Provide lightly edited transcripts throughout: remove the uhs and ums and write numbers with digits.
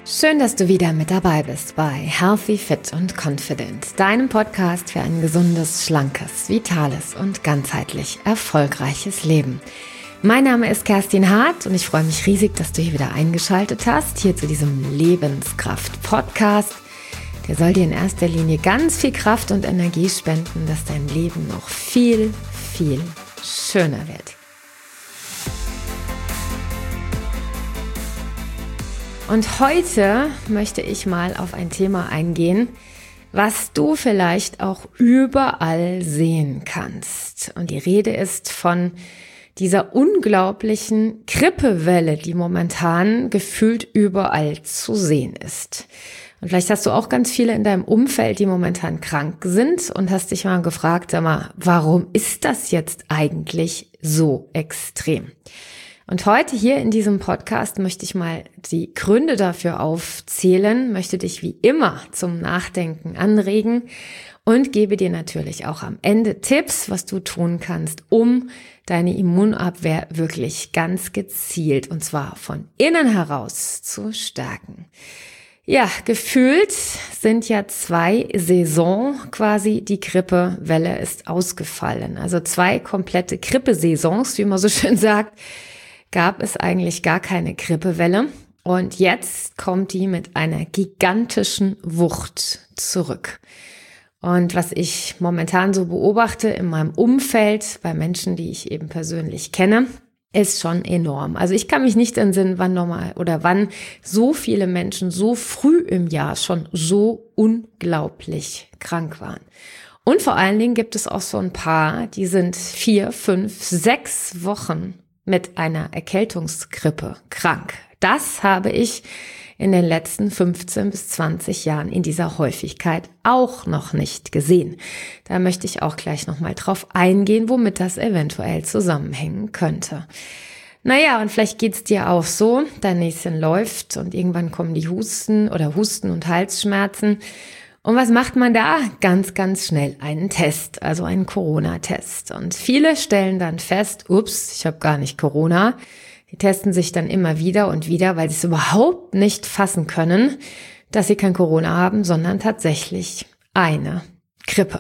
Schön, dass du wieder mit dabei bist bei Healthy, Fit und Confident, deinem Podcast für ein gesundes, schlankes, vitales und ganzheitlich erfolgreiches Leben. Mein Name ist Kerstin Hart und ich freue mich riesig, dass du hier wieder eingeschaltet hast, hier zu diesem Lebenskraft-Podcast. Der soll dir in erster Linie ganz viel Kraft und Energie spenden, dass dein Leben noch viel, viel schöner wird. Und heute möchte ich mal auf ein Thema eingehen, was du vielleicht auch überall sehen kannst. Und die Rede ist von dieser unglaublichen Grippewelle, die momentan gefühlt überall zu sehen ist. Und vielleicht hast du auch ganz viele in deinem Umfeld, die momentan krank sind und hast dich mal gefragt, sag mal, warum ist das jetzt eigentlich so extrem? Und heute hier in diesem Podcast möchte ich mal die Gründe dafür aufzählen, möchte dich wie immer zum Nachdenken anregen und gebe dir natürlich auch am Ende Tipps, was du tun kannst, um deine Immunabwehr wirklich ganz gezielt und zwar von innen heraus zu stärken. Ja, gefühlt sind ja 2 Saisons quasi, die Grippewelle ist ausgefallen. Also 2 komplette Grippesaisons, wie man so schön sagt, gab es eigentlich gar keine Grippewelle und jetzt kommt die mit einer gigantischen Wucht zurück. Und was ich momentan so beobachte in meinem Umfeld, bei Menschen, die ich eben persönlich kenne, ist schon enorm. Also ich kann mich nicht entsinnen, wann so viele Menschen so früh im Jahr schon so unglaublich krank waren. Und vor allen Dingen gibt es auch so ein paar, die sind 4, 5, 6 Wochen mit einer Erkältungsgrippe krank. Das habe ich in den letzten 15 bis 20 Jahren in dieser Häufigkeit auch noch nicht gesehen. Da möchte ich auch gleich nochmal drauf eingehen, womit das eventuell zusammenhängen könnte. Naja, und vielleicht geht's dir auch so, dein Näschen läuft und irgendwann kommen die Husten und Halsschmerzen. Und was macht man da? Ganz, ganz schnell einen Test, also einen Corona-Test. Und viele stellen dann fest, ups, ich habe gar nicht Corona. Die testen sich dann immer wieder und wieder, weil sie es überhaupt nicht fassen können, dass sie kein Corona haben, sondern tatsächlich eine Grippe.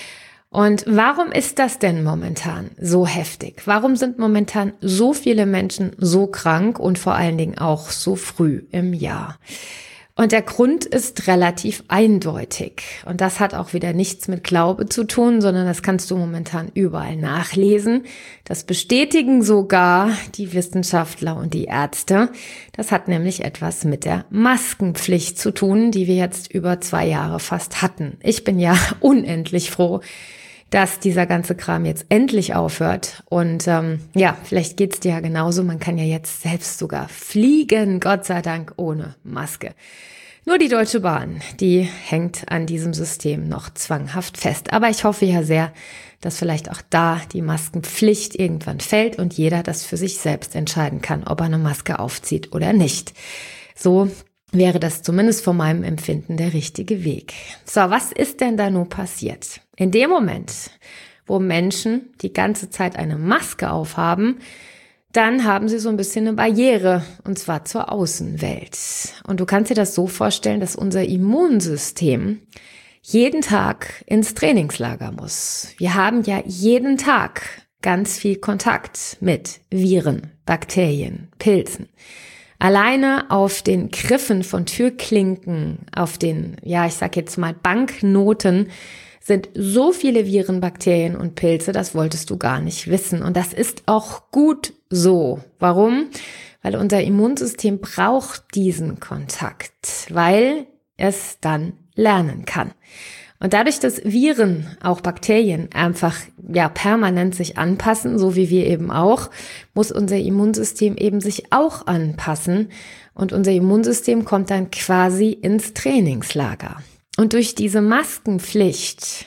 Und warum ist das denn momentan so heftig? Warum sind momentan so viele Menschen so krank und vor allen Dingen auch so früh im Jahr? Und der Grund ist relativ eindeutig. Und das hat auch wieder nichts mit Glaube zu tun, sondern das kannst du momentan überall nachlesen. Das bestätigen sogar die Wissenschaftler und die Ärzte. Das hat nämlich etwas mit der Maskenpflicht zu tun, die wir jetzt über 2 Jahre fast hatten. Ich bin ja unendlich froh, dass dieser ganze Kram jetzt endlich aufhört. Und vielleicht geht's dir ja genauso. Man kann ja jetzt selbst sogar fliegen, Gott sei Dank, ohne Maske. Nur die Deutsche Bahn, die hängt an diesem System noch zwanghaft fest. Aber ich hoffe ja sehr, dass vielleicht auch da die Maskenpflicht irgendwann fällt und jeder das für sich selbst entscheiden kann, ob er eine Maske aufzieht oder nicht. So wäre das zumindest von meinem Empfinden der richtige Weg. So, was ist denn da nun passiert? In dem Moment, wo Menschen die ganze Zeit eine Maske aufhaben, dann haben sie so ein bisschen eine Barriere, und zwar zur Außenwelt. Und du kannst dir das so vorstellen, dass unser Immunsystem jeden Tag ins Trainingslager muss. Wir haben ja jeden Tag ganz viel Kontakt mit Viren, Bakterien, Pilzen. Alleine auf den Griffen von Türklinken, auf den, ich sag jetzt mal Banknoten, sind so viele Viren, Bakterien und Pilze, das wolltest du gar nicht wissen. Und das ist auch gut so. Warum? Weil unser Immunsystem braucht diesen Kontakt, weil es dann lernen kann. Und dadurch, dass Viren, auch Bakterien, einfach permanent sich anpassen, so wie wir eben auch, muss unser Immunsystem eben sich auch anpassen. Und unser Immunsystem kommt dann quasi ins Trainingslager. Und durch diese Maskenpflicht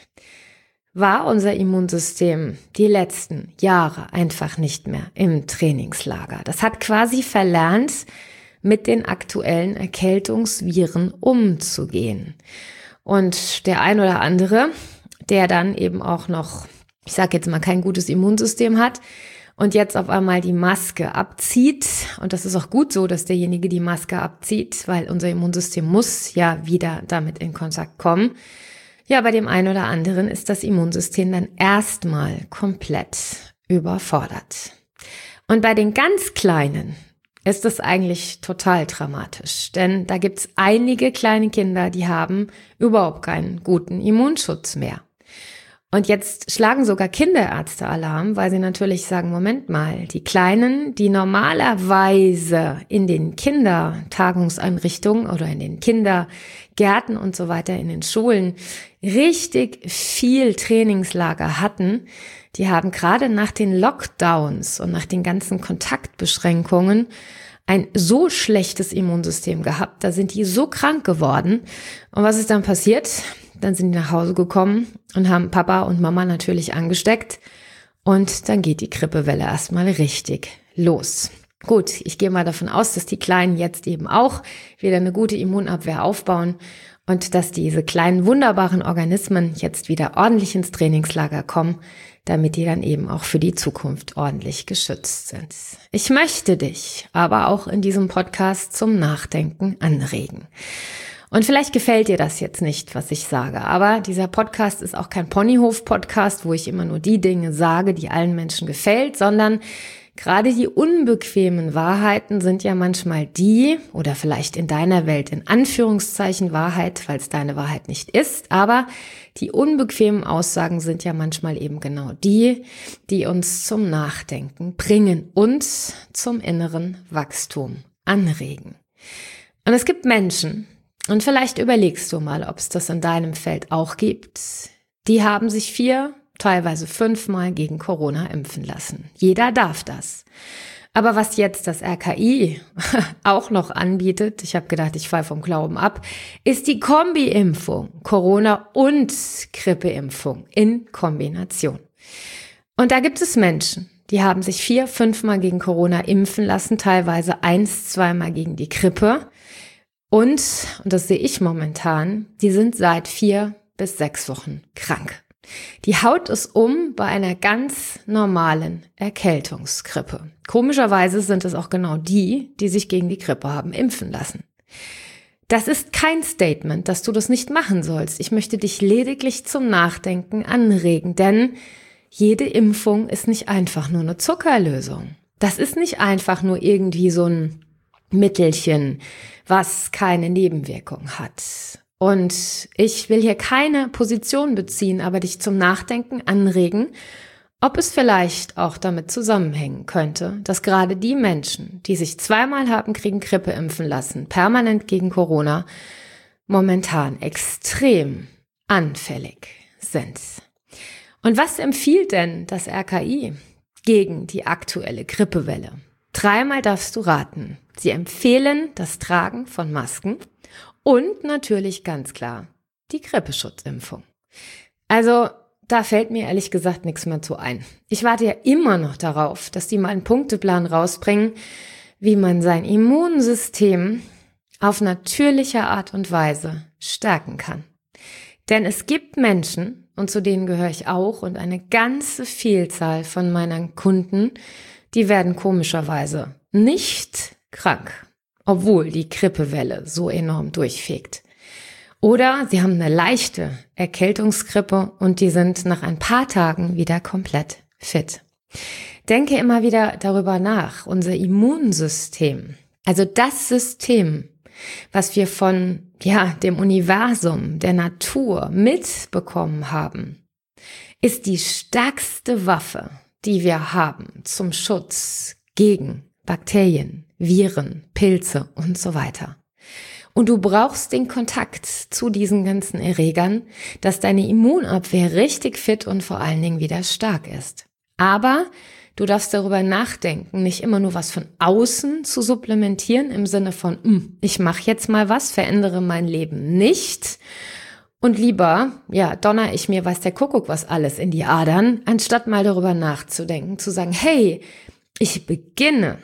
war unser Immunsystem die letzten Jahre einfach nicht mehr im Trainingslager. Das hat quasi verlernt, mit den aktuellen Erkältungsviren umzugehen. Und der ein oder andere, der dann eben auch noch, ich sage jetzt mal, kein gutes Immunsystem hat und jetzt auf einmal die Maske abzieht, und das ist auch gut so, dass derjenige die Maske abzieht, weil unser Immunsystem muss ja wieder damit in Kontakt kommen. Ja, bei dem einen oder anderen ist das Immunsystem dann erstmal komplett überfordert. Und bei den ganz Kleinen ist es eigentlich total dramatisch, denn da gibt's einige kleine Kinder, die haben überhaupt keinen guten Immunschutz mehr. Und jetzt schlagen sogar Kinderärzte Alarm, weil sie natürlich sagen, Moment mal, die Kleinen, die normalerweise in den Kindertagungseinrichtungen oder in den Kindergärten und so weiter in den Schulen richtig viel Trainingslager hatten, die haben gerade nach den Lockdowns und nach den ganzen Kontaktbeschränkungen ein so schlechtes Immunsystem gehabt, da sind die so krank geworden. Und was ist dann passiert? Dann sind die nach Hause gekommen und haben Papa und Mama natürlich angesteckt. Und dann geht die Grippewelle erstmal richtig los. Gut, ich gehe mal davon aus, dass die Kleinen jetzt eben auch wieder eine gute Immunabwehr aufbauen und dass diese kleinen wunderbaren Organismen jetzt wieder ordentlich ins Trainingslager kommen, damit die dann eben auch für die Zukunft ordentlich geschützt sind. Ich möchte dich aber auch in diesem Podcast zum Nachdenken anregen. Und vielleicht gefällt dir das jetzt nicht, was ich sage, aber dieser Podcast ist auch kein Ponyhof-Podcast, wo ich immer nur die Dinge sage, die allen Menschen gefällt, sondern gerade die unbequemen Wahrheiten sind ja manchmal die, oder vielleicht in deiner Welt in Anführungszeichen Wahrheit, weil es deine Wahrheit nicht ist, aber die unbequemen Aussagen sind ja manchmal eben genau die, die uns zum Nachdenken bringen und zum inneren Wachstum anregen. Und es gibt Menschen, und vielleicht überlegst du mal, ob es das in deinem Feld auch gibt, die haben sich 4, teilweise 5 Mal gegen Corona impfen lassen. Jeder darf das. Aber was jetzt das RKI auch noch anbietet, ich habe gedacht, ich falle vom Glauben ab, ist die Kombi-Impfung, Corona- und Grippeimpfung in Kombination. Und da gibt es Menschen, die haben sich 4, 5 Mal gegen Corona impfen lassen, teilweise 1, 2 Mal gegen die Grippe. Und das sehe ich momentan, die sind seit 4 bis 6 Wochen krank. Die haut es um bei einer ganz normalen Erkältungsgrippe. Komischerweise sind es auch genau die, die sich gegen die Grippe haben impfen lassen. Das ist kein Statement, dass du das nicht machen sollst. Ich möchte dich lediglich zum Nachdenken anregen, denn jede Impfung ist nicht einfach nur eine Zuckerlösung. Das ist nicht einfach nur irgendwie so ein Mittelchen, was keine Nebenwirkung hat. Und ich will hier keine Position beziehen, aber dich zum Nachdenken anregen, ob es vielleicht auch damit zusammenhängen könnte, dass gerade die Menschen, die sich 2-mal haben gegen Grippe impfen lassen, permanent gegen Corona, momentan extrem anfällig sind. Und was empfiehlt denn das RKI gegen die aktuelle Grippewelle? 3-mal darfst du raten. Sie empfehlen das Tragen von Masken und natürlich ganz klar die Grippeschutzimpfung. Also da fällt mir ehrlich gesagt nichts mehr zu ein. Ich warte ja immer noch darauf, dass die mal einen Punkteplan rausbringen, wie man sein Immunsystem auf natürliche Art und Weise stärken kann. Denn es gibt Menschen, und zu denen gehöre ich auch, und eine ganze Vielzahl von meinen Kunden, die werden komischerweise nicht krank, obwohl die Grippewelle so enorm durchfegt. Oder sie haben eine leichte Erkältungsgrippe und die sind nach ein paar Tagen wieder komplett fit. Denke immer wieder darüber nach, unser Immunsystem, also das System, was wir von dem Universum, der Natur mitbekommen haben, ist die stärkste Waffe, die wir haben zum Schutz gegen Bakterien, Viren, Pilze und so weiter. Und du brauchst den Kontakt zu diesen ganzen Erregern, dass deine Immunabwehr richtig fit und vor allen Dingen wieder stark ist. Aber du darfst darüber nachdenken, nicht immer nur was von außen zu supplementieren im Sinne von, ich mache jetzt mal was, verändere mein Leben nicht. Und lieber, donner ich mir, weiß der Kuckuck was alles in die Adern, anstatt mal darüber nachzudenken, zu sagen, hey, ich beginne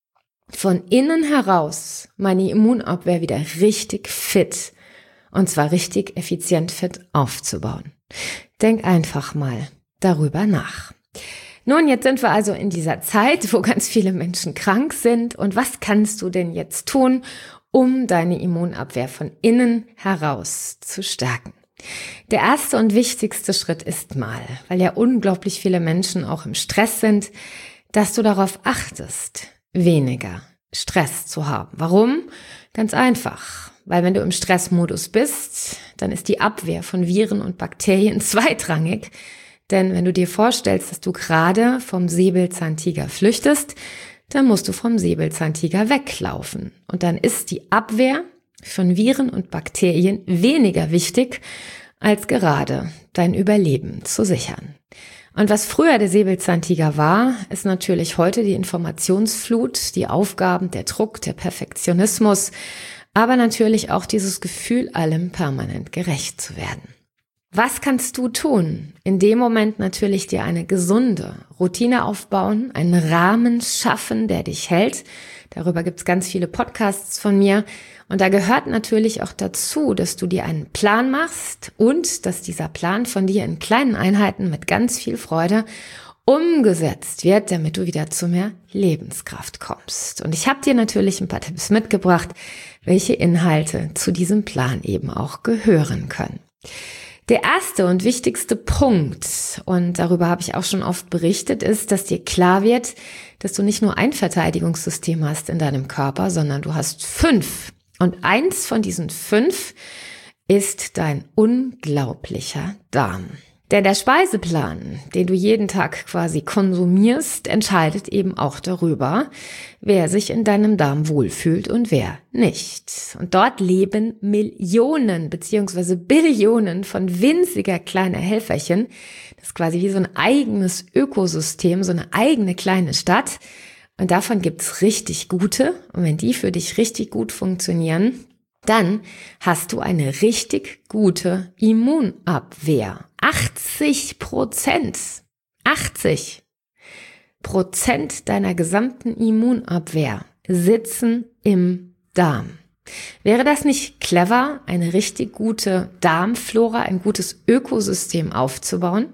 von innen heraus meine Immunabwehr wieder richtig fit und zwar richtig effizient fit aufzubauen. Denk einfach mal darüber nach. Nun, jetzt sind wir also in dieser Zeit, wo ganz viele Menschen krank sind. Und was kannst du denn jetzt tun, um deine Immunabwehr von innen heraus zu stärken? Der erste und wichtigste Schritt ist mal, weil ja unglaublich viele Menschen auch im Stress sind, dass du darauf achtest, weniger Stress zu haben. Warum? Ganz einfach. Weil wenn du im Stressmodus bist, dann ist die Abwehr von Viren und Bakterien zweitrangig. Denn wenn du dir vorstellst, dass du gerade vom Säbelzahntiger flüchtest, dann musst du vom Säbelzahntiger weglaufen. Und dann ist die Abwehr von Viren und Bakterien weniger wichtig, als gerade dein Überleben zu sichern. Und was früher der Säbelzahntiger war, ist natürlich heute die Informationsflut, die Aufgaben, der Druck, der Perfektionismus, aber natürlich auch dieses Gefühl, allem permanent gerecht zu werden. Was kannst du tun? In dem Moment natürlich dir eine gesunde Routine aufbauen, einen Rahmen schaffen, der dich hält. Darüber gibt's ganz viele Podcasts von mir. Und da gehört natürlich auch dazu, dass du dir einen Plan machst und dass dieser Plan von dir in kleinen Einheiten mit ganz viel Freude umgesetzt wird, damit du wieder zu mehr Lebenskraft kommst. Und ich habe dir natürlich ein paar Tipps mitgebracht, welche Inhalte zu diesem Plan eben auch gehören können. Der erste und wichtigste Punkt, und darüber habe ich auch schon oft berichtet, ist, dass dir klar wird, dass du nicht nur ein Verteidigungssystem hast in deinem Körper, sondern du hast 5. Und eins von diesen 5 ist dein unglaublicher Darm. Denn der Speiseplan, den du jeden Tag quasi konsumierst, entscheidet eben auch darüber, wer sich in deinem Darm wohlfühlt und wer nicht. Und dort leben Millionen bzw. Billionen von winziger kleiner Helferchen. Das ist quasi wie so ein eigenes Ökosystem, so eine eigene kleine Stadt. Und davon gibt's richtig gute. Und wenn die für dich richtig gut funktionieren, dann hast du eine richtig gute Immunabwehr. 80% deiner gesamten Immunabwehr sitzen im Darm. Wäre das nicht clever, eine richtig gute Darmflora, ein gutes Ökosystem aufzubauen?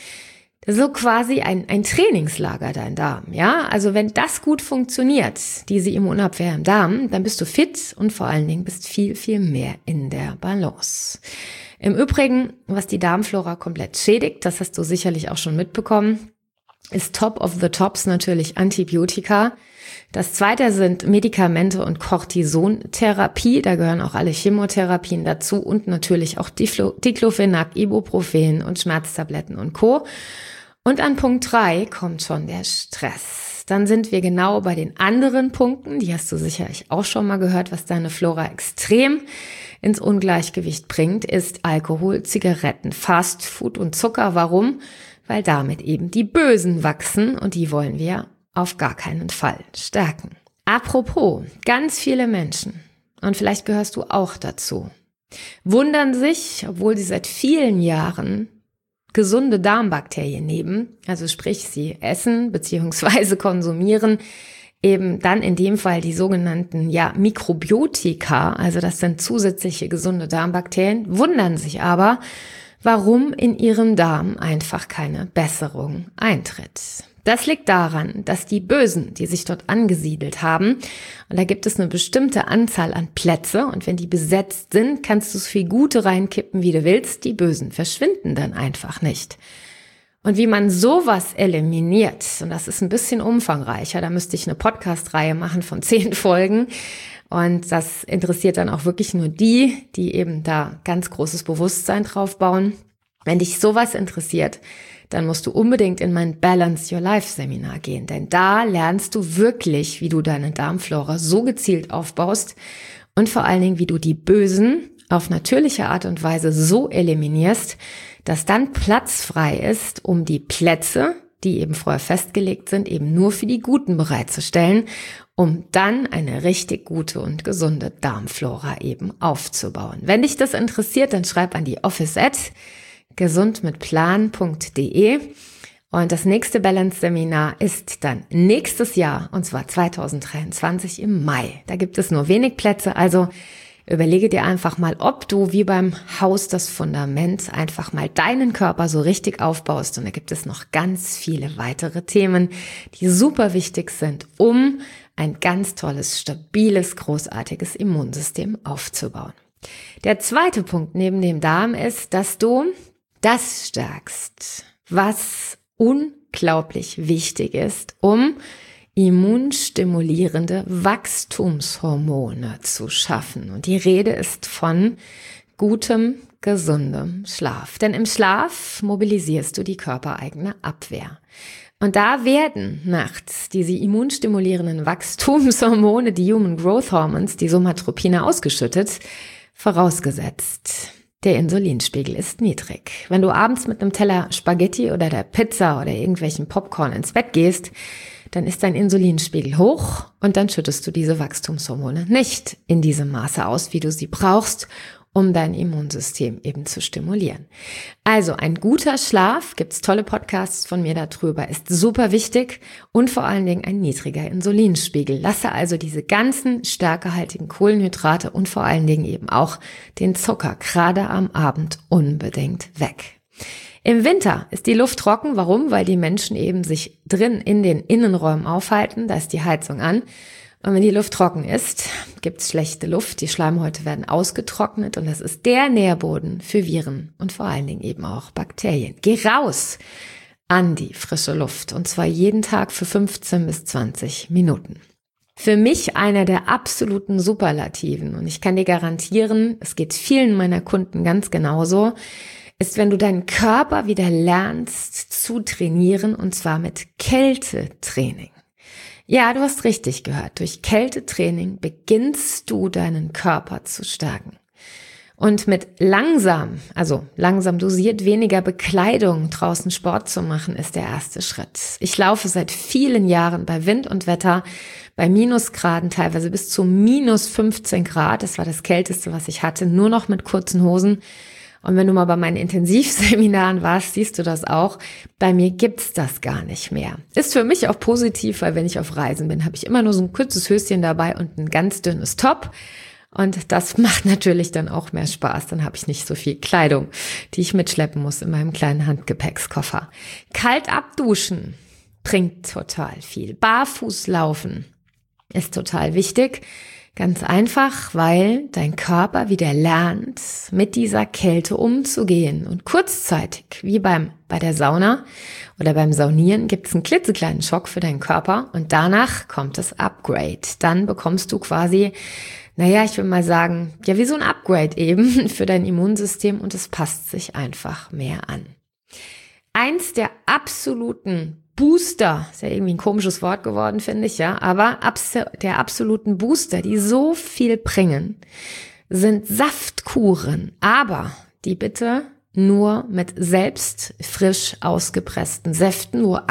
So quasi ein Trainingslager, dein Darm, ja? Also wenn das gut funktioniert, diese Immunabwehr im Darm, dann bist du fit und vor allen Dingen bist viel, viel mehr in der Balance. Im Übrigen, was die Darmflora komplett schädigt, das hast du sicherlich auch schon mitbekommen, ist top of the tops natürlich Antibiotika. Das zweite sind Medikamente und Cortisontherapie, da gehören auch alle Chemotherapien dazu und natürlich auch Diclofenac, Ibuprofen und Schmerztabletten und Co. Und an Punkt 3 kommt schon der Stress. Dann sind wir genau bei den anderen Punkten, die hast du sicherlich auch schon mal gehört, was deine Flora extrem ins Ungleichgewicht bringt, ist Alkohol, Zigaretten, Fastfood und Zucker. Warum? Weil damit eben die Bösen wachsen und die wollen wir auf gar keinen Fall stärken. Apropos, ganz viele Menschen, und vielleicht gehörst du auch dazu, wundern sich, obwohl sie seit vielen Jahren gesunde Darmbakterien nehmen, also sprich sie essen bzw. konsumieren, eben dann in dem Fall die sogenannten Mikrobiotika, also das sind zusätzliche gesunde Darmbakterien, wundern sich aber, warum in ihrem Darm einfach keine Besserung eintritt. Das liegt daran, dass die Bösen, die sich dort angesiedelt haben, und da gibt es eine bestimmte Anzahl an Plätze, und wenn die besetzt sind, kannst du so viel Gute reinkippen, wie du willst, die Bösen verschwinden dann einfach nicht. Und wie man sowas eliminiert, und das ist ein bisschen umfangreicher, da müsste ich eine Podcast-Reihe machen von 10 Folgen, und das interessiert dann auch wirklich nur die eben da ganz großes Bewusstsein drauf bauen. Wenn dich sowas interessiert, dann musst du unbedingt in mein Balance Your Life Seminar gehen, denn da lernst du wirklich, wie du deine Darmflora so gezielt aufbaust und vor allen Dingen, wie du die Bösen auf natürliche Art und Weise so eliminierst, dass dann Platz frei ist, um die Plätze, die eben vorher festgelegt sind, eben nur für die Guten bereitzustellen, um dann eine richtig gute und gesunde Darmflora eben aufzubauen. Wenn dich das interessiert, dann schreib an die office@gesundmitplan.de. Und das nächste Balance-Seminar ist dann nächstes Jahr, und zwar 2023 im Mai. Da gibt es nur wenig Plätze, also Überlege dir einfach mal, ob du wie beim Haus das Fundament einfach mal deinen Körper so richtig aufbaust. Und da gibt es noch ganz viele weitere Themen, die super wichtig sind, um ein ganz tolles, stabiles, großartiges Immunsystem aufzubauen. Der zweite Punkt neben dem Darm ist, dass du das stärkst, was unglaublich wichtig ist, um immunstimulierende Wachstumshormone zu schaffen. Und die Rede ist von gutem, gesundem Schlaf. Denn im Schlaf mobilisierst du die körpereigene Abwehr. Und da werden nachts diese immunstimulierenden Wachstumshormone, die Human Growth Hormones, die Somatropine, ausgeschüttet, vorausgesetzt. Der Insulinspiegel ist niedrig. Wenn du abends mit einem Teller Spaghetti oder der Pizza oder irgendwelchen Popcorn ins Bett gehst, dann ist dein Insulinspiegel hoch und dann schüttest du diese Wachstumshormone nicht in diesem Maße aus, wie du sie brauchst, um dein Immunsystem eben zu stimulieren. Also ein guter Schlaf, gibt's tolle Podcasts von mir darüber, ist super wichtig und vor allen Dingen ein niedriger Insulinspiegel. Lasse also diese ganzen stärkehaltigen Kohlenhydrate und vor allen Dingen eben auch den Zucker gerade am Abend unbedingt weg. Im Winter ist die Luft trocken. Warum? Weil die Menschen eben sich drin in den Innenräumen aufhalten. Da ist die Heizung an. Und wenn die Luft trocken ist, gibt's schlechte Luft. Die Schleimhäute werden ausgetrocknet und das ist der Nährboden für Viren und vor allen Dingen eben auch Bakterien. Geh raus an die frische Luft und zwar jeden Tag für 15 bis 20 Minuten. Für mich einer der absoluten Superlativen und ich kann dir garantieren, es geht vielen meiner Kunden ganz genauso, ist, wenn du deinen Körper wieder lernst zu trainieren und zwar mit Kältetraining. Ja, du hast richtig gehört. Durch Kältetraining beginnst du deinen Körper zu stärken. Und mit langsam dosiert, weniger Bekleidung draußen Sport zu machen, ist der erste Schritt. Ich laufe seit vielen Jahren bei Wind und Wetter, bei Minusgraden, teilweise bis zu minus 15 Grad. Das war das Kälteste, was ich hatte, nur noch mit kurzen Hosen. Und wenn du mal bei meinen Intensivseminaren warst, siehst du das auch. Bei mir gibt's das gar nicht mehr. Ist für mich auch positiv, weil wenn ich auf Reisen bin, habe ich immer nur so ein kurzes Höschen dabei und ein ganz dünnes Top. Und das macht natürlich dann auch mehr Spaß. Dann habe ich nicht so viel Kleidung, die ich mitschleppen muss in meinem kleinen Handgepäckskoffer. Kalt abduschen bringt total viel. Barfuß laufen ist total wichtig. Ganz einfach, weil dein Körper wieder lernt, mit dieser Kälte umzugehen. Und kurzzeitig, wie bei der Sauna oder beim Saunieren, gibt es einen klitzekleinen Schock für deinen Körper und danach kommt das Upgrade. Dann bekommst du quasi, ich will mal sagen, ja, wie so ein Upgrade eben für dein Immunsystem und es passt sich einfach mehr an. Eins der absoluten Booster, ist ja irgendwie ein komisches Wort geworden, finde ich, ja, aber der absoluten Booster, die so viel bringen, sind Saftkuren, aber die bitte nur mit selbst frisch ausgepressten Säften, wo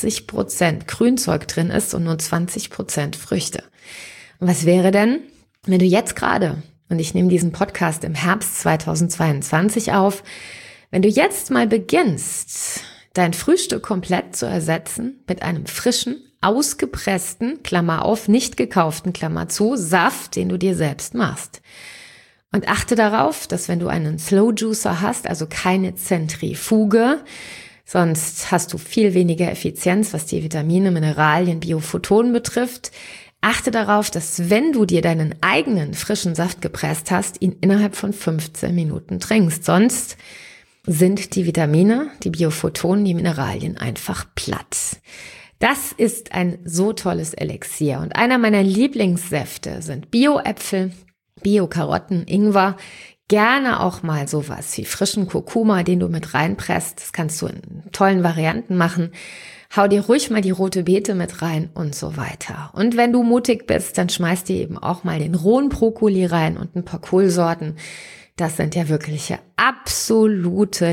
80% Grünzeug drin ist und nur 20% Früchte. Und was wäre denn, wenn du jetzt gerade, und ich nehme diesen Podcast im Herbst 2022 auf, wenn du jetzt mal beginnst, dein Frühstück komplett zu ersetzen mit einem frischen, ausgepressten, Klammer auf, nicht gekauften, Klammer zu, Saft, den du dir selbst machst. Und achte darauf, dass wenn du einen Slow Juicer hast, also keine Zentrifuge, sonst hast du viel weniger Effizienz, was die Vitamine, Mineralien, Biophotonen betrifft. Achte darauf, dass wenn du dir deinen eigenen frischen Saft gepresst hast, ihn innerhalb von 15 Minuten trinkst. Sonst sind die Vitamine, die Biophotonen, die Mineralien einfach platt. Das ist ein so tolles Elixier und einer meiner Lieblingssäfte sind Bio-Äpfel, Bio-Karotten, Ingwer, gerne auch mal sowas wie frischen Kurkuma, den du mit reinpresst. Das kannst du in tollen Varianten machen. Hau dir ruhig mal die rote Beete mit rein und so weiter. Und wenn du mutig bist, dann schmeiß dir eben auch mal den rohen Brokkoli rein und ein paar Kohlsorten. Das sind ja wirkliche absolute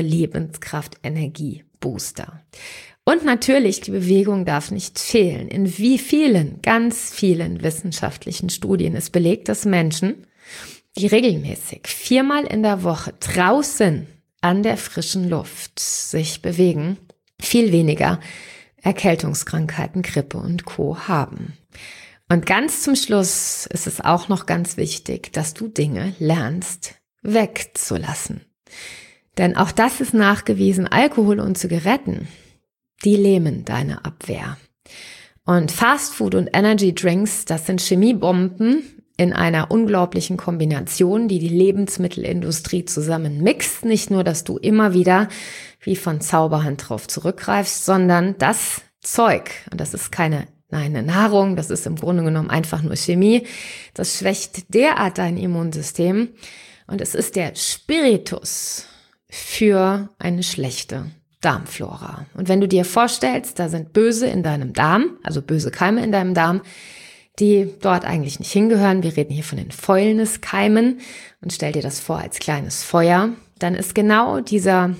Lebenskraft-Energie-Booster. Und natürlich, die Bewegung darf nicht fehlen. In wie vielen, ganz vielen wissenschaftlichen Studien ist belegt, dass Menschen, die regelmäßig 4-mal in der Woche draußen an der frischen Luft sich bewegen, viel weniger Erkältungskrankheiten, Grippe und Co. haben. Und ganz zum Schluss ist es auch noch ganz wichtig, dass du Dinge lernst wegzulassen. Denn auch das ist nachgewiesen, Alkohol und Zigaretten, die lähmen deine Abwehr. Und Fastfood und Energy Drinks, das sind Chemiebomben in einer unglaublichen Kombination, die Lebensmittelindustrie zusammen mixt. Nicht nur, dass du immer wieder wie von Zauberhand drauf zurückgreifst, sondern das Zeug, und das ist keine Nahrung, das ist im Grunde genommen einfach nur Chemie, das schwächt derart dein Immunsystem und es ist der Spiritus für eine schlechte Darmflora. Und wenn du dir vorstellst, da sind Böse in deinem Darm, also böse Keime in deinem Darm, die dort eigentlich nicht hingehören. Wir reden hier von den Fäulniskeimen und stell dir das vor als kleines Feuer. Dann ist genau diese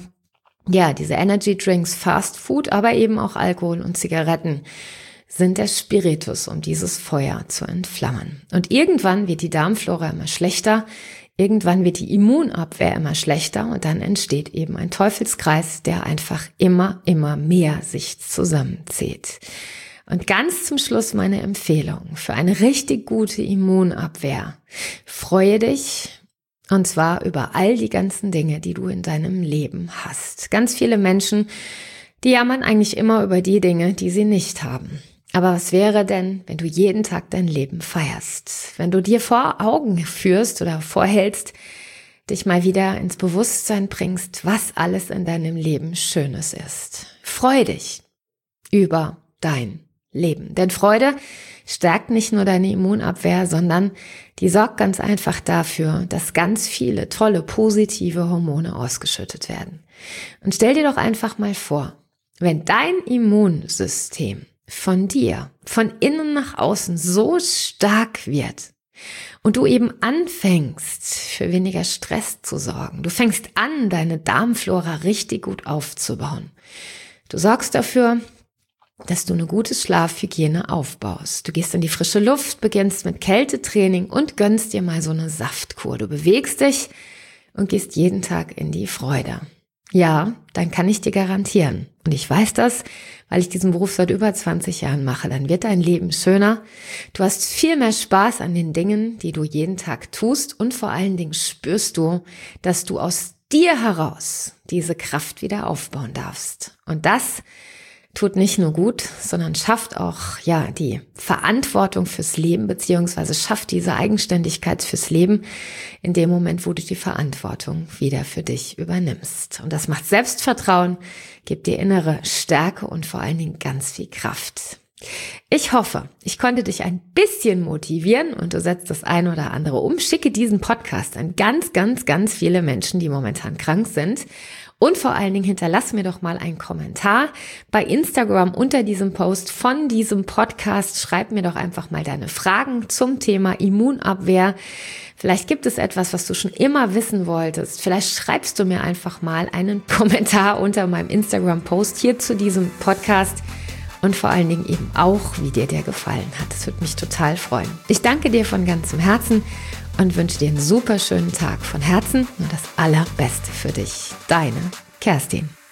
Energy Drinks, Fast Food, aber eben auch Alkohol und Zigaretten sind der Spiritus, um dieses Feuer zu entflammen. Und irgendwann wird die Darmflora immer schlechter, irgendwann wird die Immunabwehr immer schlechter und dann entsteht eben ein Teufelskreis, der einfach immer mehr sich zusammenzieht. Und ganz zum Schluss meine Empfehlung für eine richtig gute Immunabwehr. Freue dich, und zwar über all die ganzen Dinge, die du in deinem Leben hast. Ganz viele Menschen, die jammern eigentlich immer über die Dinge, die sie nicht haben. Aber was wäre denn, wenn du jeden Tag dein Leben feierst? Wenn du dir vor Augen führst oder vorhältst, dich mal wieder ins Bewusstsein bringst, was alles in deinem Leben Schönes ist. Freu dich über dein Leben. Denn Freude stärkt nicht nur deine Immunabwehr, sondern die sorgt ganz einfach dafür, dass ganz viele tolle, positive Hormone ausgeschüttet werden. Und stell dir doch einfach mal vor, wenn dein Immunsystem von dir, von innen nach außen so stark wird und du eben anfängst, für weniger Stress zu sorgen. Du fängst an, deine Darmflora richtig gut aufzubauen. Du sorgst dafür, dass du eine gute Schlafhygiene aufbaust. Du gehst in die frische Luft, beginnst mit Kältetraining und gönnst dir mal so eine Saftkur. Du bewegst dich und gehst jeden Tag in die Freude. Ja, dann kann ich dir garantieren. Und ich weiß das, weil ich diesen Beruf seit über 20 Jahren mache. Dann wird dein Leben schöner. Du hast viel mehr Spaß an den Dingen, die du jeden Tag tust. Und vor allen Dingen spürst du, dass du aus dir heraus diese Kraft wieder aufbauen darfst. Und das tut nicht nur gut, sondern schafft auch die Verantwortung fürs Leben, beziehungsweise schafft diese Eigenständigkeit fürs Leben in dem Moment, wo du die Verantwortung wieder für dich übernimmst. Und das macht Selbstvertrauen, gibt dir innere Stärke und vor allen Dingen ganz viel Kraft. Ich hoffe, ich konnte dich ein bisschen motivieren und du setzt das ein oder andere um. Schicke diesen Podcast an ganz viele Menschen, die momentan krank sind. Und vor allen Dingen hinterlass mir doch mal einen Kommentar bei Instagram unter diesem Post von diesem Podcast. Schreib mir doch einfach mal deine Fragen zum Thema Immunabwehr. Vielleicht gibt es etwas, was du schon immer wissen wolltest. Vielleicht schreibst du mir einfach mal einen Kommentar unter meinem Instagram-Post hier zu diesem Podcast. Und vor allen Dingen eben auch, wie dir der gefallen hat. Das würde mich total freuen. Ich danke dir von ganzem Herzen und wünsche dir einen super schönen Tag von Herzen und das Allerbeste für dich. Deine Kerstin.